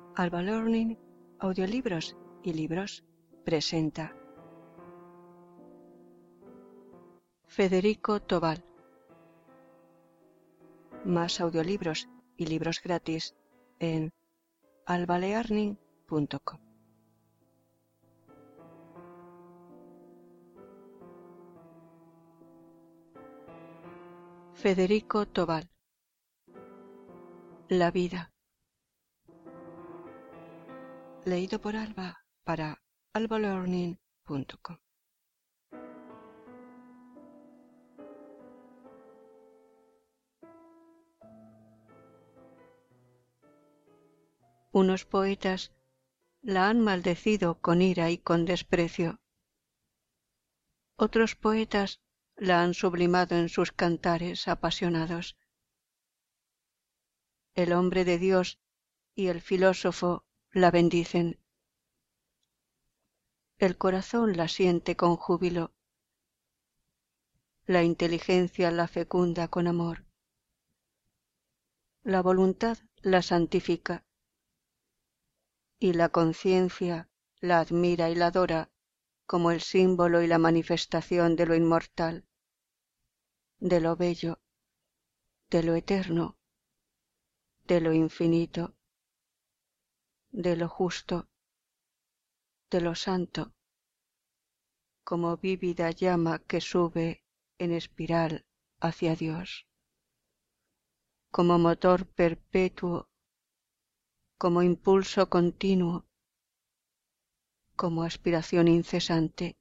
Alba Learning, audiolibros y libros presenta Federico Tobal. Más audiolibros y libros gratis en albalearning.com. Federico Tobal. La vida. Leído por Alba para albalearning.com. Unos poetas la han maldecido con ira y con desprecio. Otros poetas la han sublimado en sus cantares apasionados. El hombre de Dios y el filósofo la bendicen. El corazón la siente con júbilo. La inteligencia la fecunda con amor. La voluntad la santifica. Y la conciencia la admira y la adora como el símbolo y la manifestación de lo inmortal, de lo bello, de lo eterno, de lo infinito, de lo justo, de lo santo, como vívida llama que sube en espiral hacia Dios, como motor perpetuo, como impulso continuo, como aspiración incesante,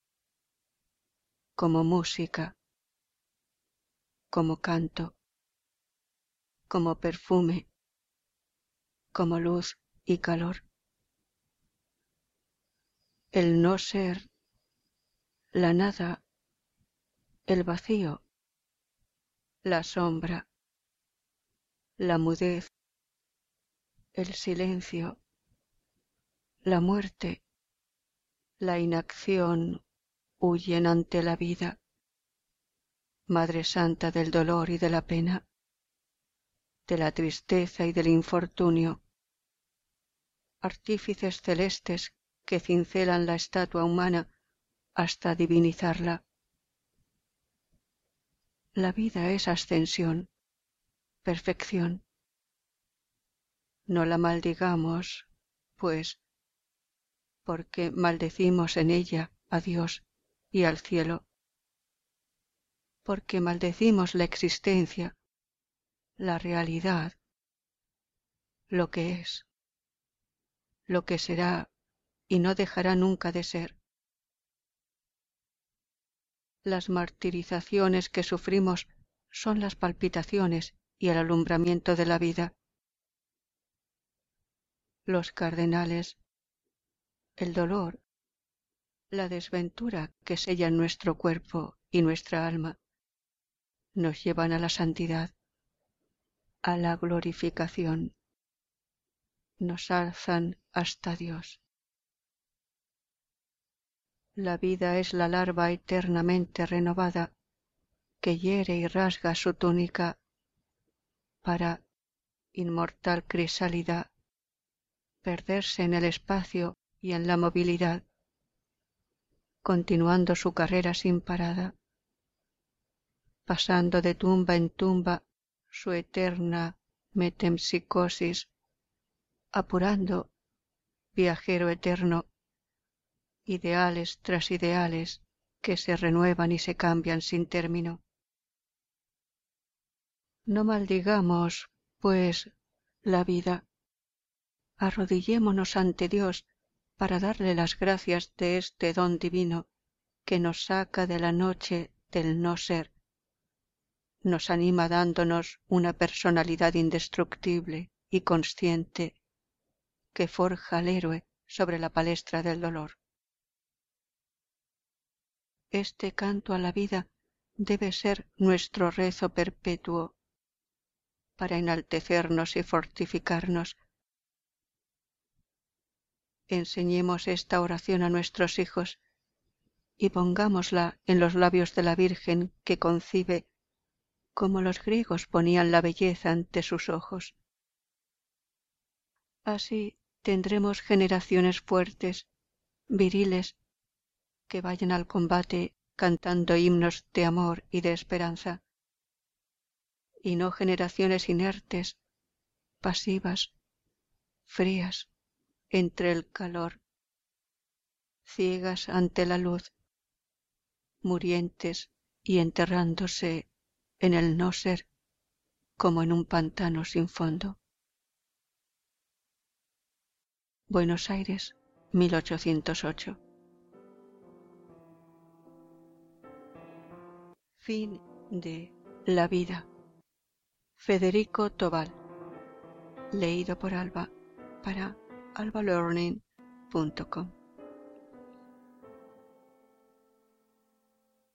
como música, como canto, como perfume, como luz y calor. El no ser, la nada, el vacío, la sombra, la mudez, el silencio, la muerte, la inacción huyen ante la vida, Madre Santa del dolor y de la pena, de la tristeza y del infortunio, artífices celestes que cincelan la estatua humana hasta divinizarla. La vida es ascensión, perfección. No la maldigamos, pues, porque maldecimos en ella a Dios y al cielo, porque maldecimos la existencia, la realidad, lo que es, lo que será y no dejará nunca de ser. Las martirizaciones que sufrimos son las palpitaciones y el alumbramiento de la vida. Los cardenales, el dolor, la desventura que sellan nuestro cuerpo y nuestra alma, nos llevan a la santidad, a la glorificación, nos alzan hasta Dios. La vida es la larva eternamente renovada que hiere y rasga su túnica para, inmortal crisálida, perderse en el espacio y en la movilidad, continuando su carrera sin parada, pasando de tumba en tumba su eterna metempsicosis, apurando, viajero eterno, ideales tras ideales que se renuevan y se cambian sin término. No maldigamos, pues, la vida. Arrodillémonos ante Dios para darle las gracias de este don divino que nos saca de la noche del no ser, nos anima dándonos una personalidad indestructible y consciente que forja al héroe sobre la palestra del dolor. Este canto a la vida debe ser nuestro rezo perpetuo para enaltecernos y fortificarnos. Enseñemos esta oración a nuestros hijos y pongámosla en los labios de la Virgen que concibe como los griegos ponían la belleza ante sus ojos. Así tendremos generaciones fuertes, viriles, que vayan al combate cantando himnos de amor y de esperanza, y no generaciones inertes, pasivas, frías, entre el calor, ciegas ante la luz, murientes y enterrándose en el no ser como en un pantano sin fondo. Buenos Aires, 1808. Fin de La vida. Federico Tobal. Leído por Alba para albalearning.com.